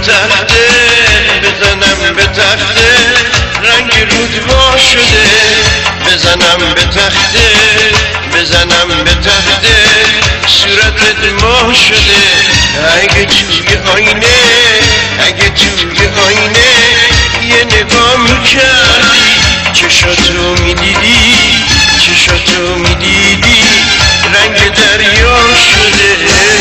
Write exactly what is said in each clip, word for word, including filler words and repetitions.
تخته بزنم به تخته رنگ رود وا شده بزنم به تخته بزنم به تخته صورتت ماه شده اگه توی آینه اگه توی آینه یه نگاه میکردی چشاتو میدیدی چشاتو میدیدی رنگ دریا شده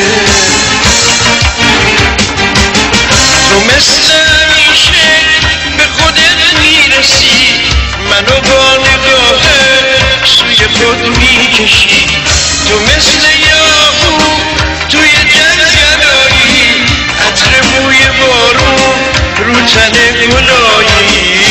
تو مثل همیشه به خودت میرسی منو با نگاهه سوی خود میکشی تو مثل یاهو توی جنگلایی عطر بوی بارون رو تن گلایی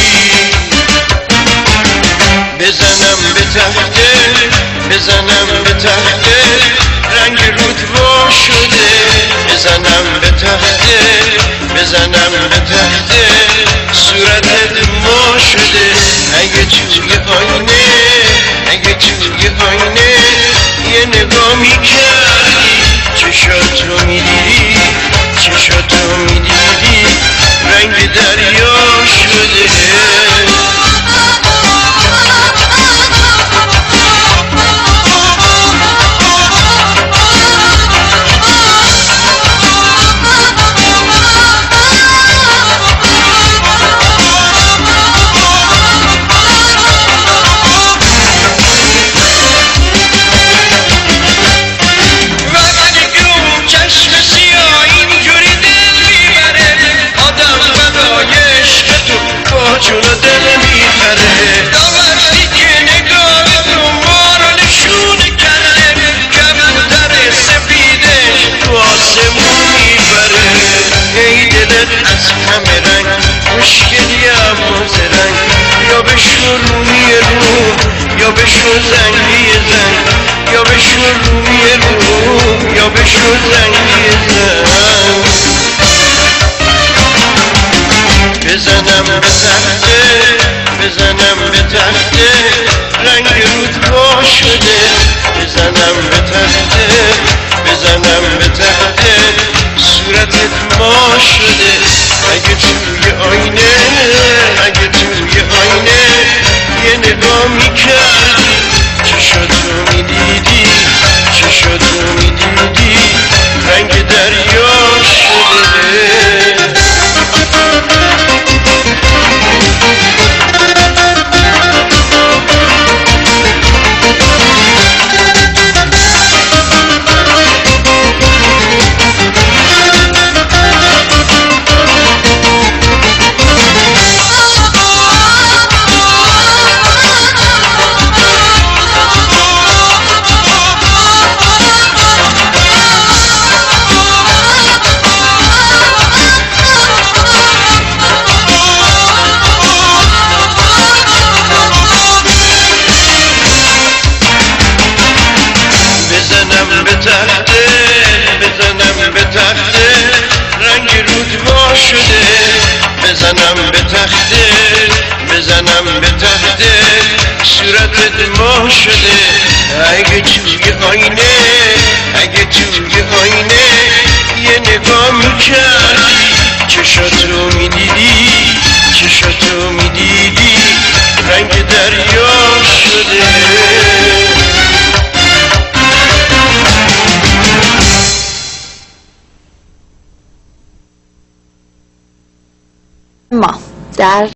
بزنم به تخته بزنم به تخته رنگ رود وا شده بزنم به تخته بزنم به تخته صورتت ما شده اگه توی آینه اگه توی آینه یه نگاه میکردی چشاتو میدیدی چشاتو میدیدی رنگ دریا شده جون دل میپره تا وقتی که نگاه تو ما رو نشونه کرده کبوتر سفیدش تو آسمون میبره ای دلت از همه رنگ مشکلی اما زرنگ یا بشو رومی رو یا بشو زنگی زنگ یا بشو رومی رو یا بشو زنگی زنگ بزنم به تخته بزنم به تخته رنگ رود وا شده بزنم به تخته بزنم به تخته صورتت ما شده اگه توی آینه اگه توی آینه یه نگاه میکردی چشاتو میدیدی چشاتو میدیدی رنگ دریا شده بزنم به تخته بزنم به تخته رنگ رود وا شده بزنم به تخته بزنم به تخته صورتت ماه شده اگه توی آینه اگه توی آینه یه نگاه میکردی چشاتو میدیدی چشاتو میدیدی رنگ دریا شده ما در